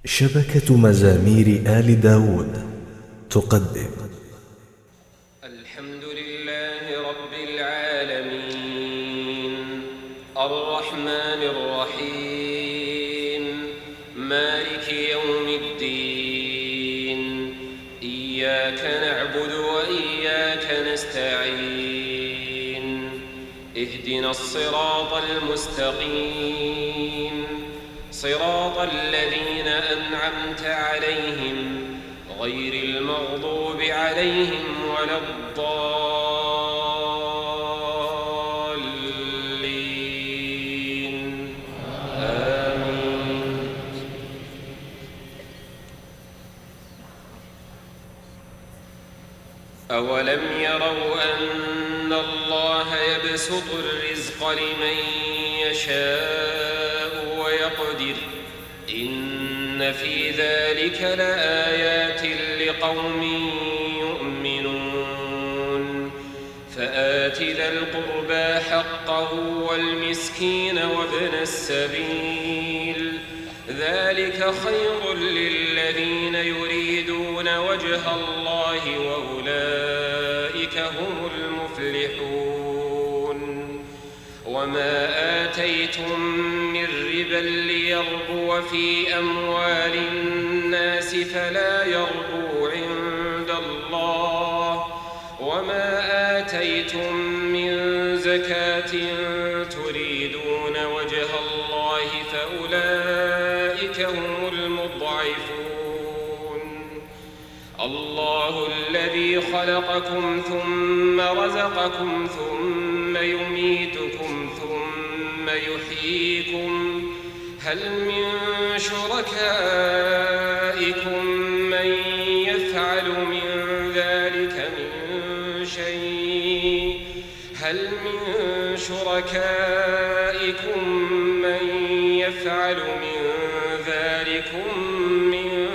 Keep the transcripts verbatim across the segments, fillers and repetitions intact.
شبكة مزامير آل داود تقدم. الحمد لله رب العالمين الرحمن الرحيم مالك يوم الدين إياك نعبد وإياك نستعين اهدنا الصراط المستقيم صراط الذين أنعمت عليهم غير المغضوب عليهم ولا الضالين آمين. أولم يروا أن الله يبسط الرزق لمن يشاء ويقدر إن في ذلك لآيات لقوم يؤمنون فآت ذا القربى حقه والمسكين وابن السبيل ذلك خير للذين يريدون وجه الله وأولئك هم المفلحون. وما آتيتم من ربا ليربو في أموال الناس فلا يربو عند الله وما آتيتم من زكاة تريدون وجه الله فأولئك هم المضعفون. الله الذي خلقكم ثم رزقكم ثم يميتكم ثم يحييكم هل من شركائكم من يفعل من ذلك من شيء هل من شركائكم من يفعل من ذلكم من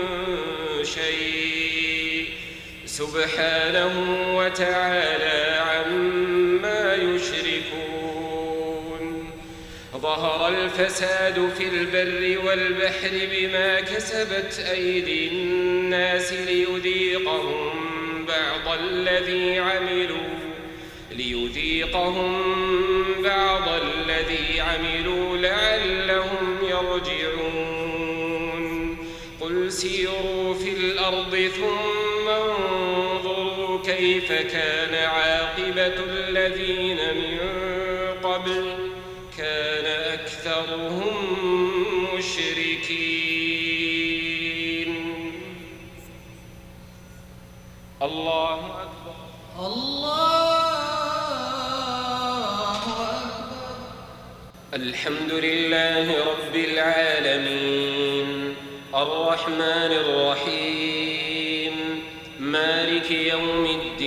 شيء سبحانه وتعالى عما يشركون. ظهر الفساد في البر والبحر بما كسبت أيدي الناس ليذيقهم بعض الذي عملوا ليذيقهم بعض الذي عملوا لعلهم يرجعون. قل سيروا في الأرض ثم انظروا كيف كان عاقبة الذين من قبل كان أكثرهم مشركين. الله أكبر الله أكبر. الحمد لله رب العالمين الرحمن الرحيم مالك يوم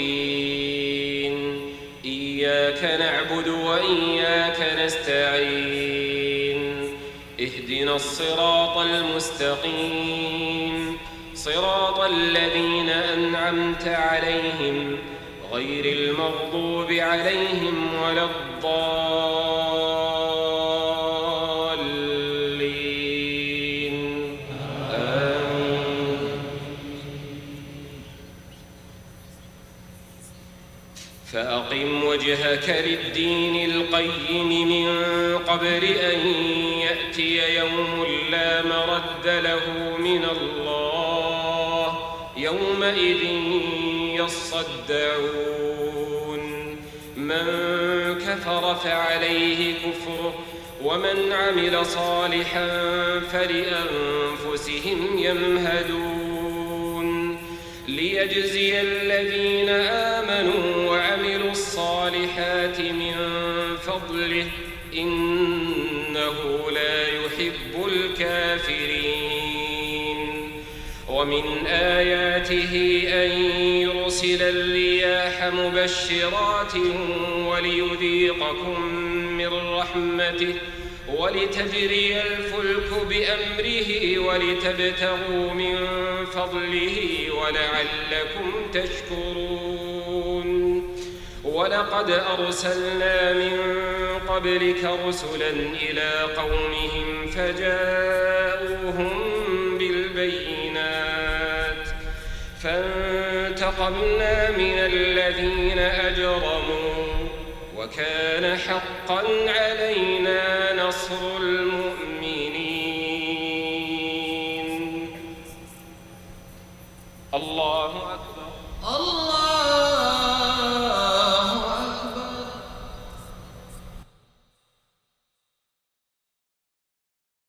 الدين إياك نعبد وإياك نستعين اهدنا الصراط المستقيم صراط الذين أنعمت عليهم غير المغضوب عليهم ولا الضالين آمين. فأقم وجهك للدين القيم من قبل أن يأتي يوم لا مرد له من الله يومئذ يصدعون. من كفر فعليه كفره ومن عمل صالحا فلأنفسهم يمهدون ليجزي الذين آمنوا وعملوا الصالحات من فضله إنه لا يحب الكافرين. ومن آياته أن يرسل الرياح مبشرات وليذيقكم من رحمته ولتجري الفلك بأمره ولتبتغوا من فضله ولعلكم تشكرون. ولقد أرسلنا من قبلك رسلا إلى قومهم فجاءوهم بالبينات انتقمنا من الذين أجرموا وكان حقا علينا نصر المؤمنين.